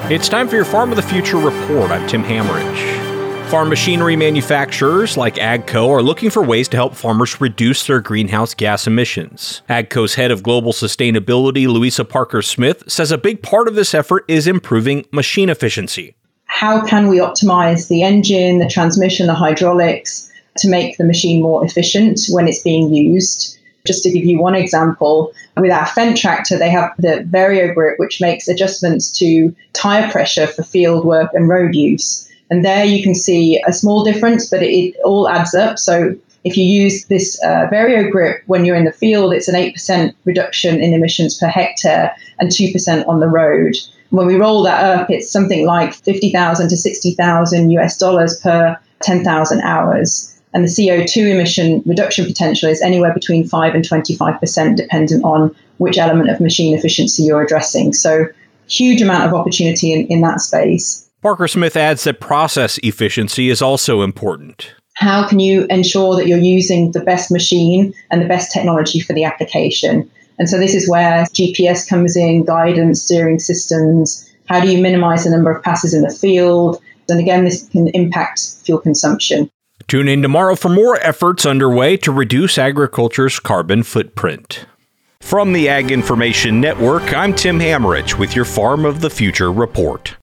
It's time for your Farm of the Future report. I'm Tim Hammerich. Farm machinery manufacturers like AGCO are looking for ways to help farmers reduce their greenhouse gas emissions. AGCO's head of global sustainability, Louisa Parker-Smith, says a big part of this effort is improving machine efficiency. How can we optimize the engine, the transmission, the hydraulics to make the machine more efficient when it's being used? Just to give you one example, with our Fendt tractor, they have the VarioGrip, which makes adjustments to tire pressure for field work and road use. And there you can see a small difference, but it all adds up. So if you use this VarioGrip when you're in the field, it's an 8% reduction in emissions per hectare and 2% on the road. When we roll that up, it's something like $50,000 to $60,000 per 10,000 hours. And the CO2 emission reduction potential is anywhere between 5 and 25%, dependent on which element of machine efficiency you're addressing. So huge amount of opportunity in that space. Parker-Smith adds that process efficiency is also important. How can you ensure that you're using the best machine and the best technology for the application? And so this is where GPS comes in, guidance, steering systems. How do you minimize the number of passes in the field? And again, this can impact fuel consumption. Tune in tomorrow for more efforts underway to reduce agriculture's carbon footprint. From the Ag Information Network, I'm Tim Hammerich with your Farm of the Future report.